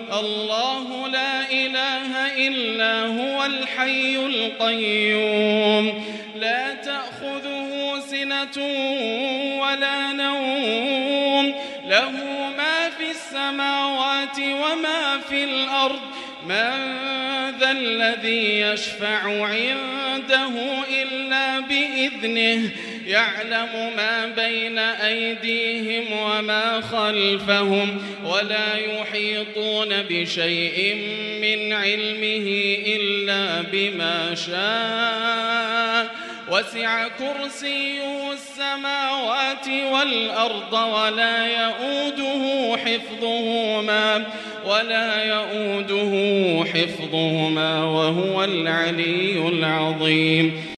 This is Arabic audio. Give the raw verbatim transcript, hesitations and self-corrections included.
الله لا إله إلا هو الحي القيوم لا تأخذه سنة ولا نوم له ما في السماوات وما في الأرض من ذا الذي يشفع عنده إلا بإذنه يعلم ما بين أيديهم وما خلفهم ولا يحيطون بشيء من علمه إلا بما شاء وسع كرسيه السماوات والأرض ولا يؤوده حفظهما ولا يؤوده حفظهما وهو العلي العظيم.